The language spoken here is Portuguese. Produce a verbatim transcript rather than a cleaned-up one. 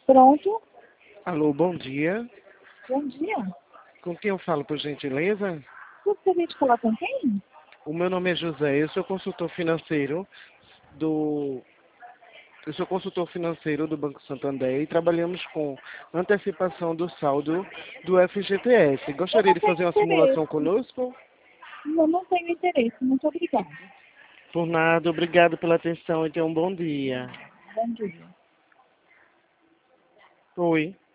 Pronto. Alô, bom dia. Bom dia. Com quem eu falo, por gentileza? Gostaria de falar com quem? O meu nome é José, eu sou consultor financeiro do... Eu sou consultor financeiro do Banco Santander e trabalhamos com antecipação do saldo do F G T S. Eu Gostaria não de tenho fazer uma interesse. simulação conosco? Eu não tenho interesse. Muito obrigada. Por nada, obrigado pela atenção e tenha um bom dia. Bom dia. Oi.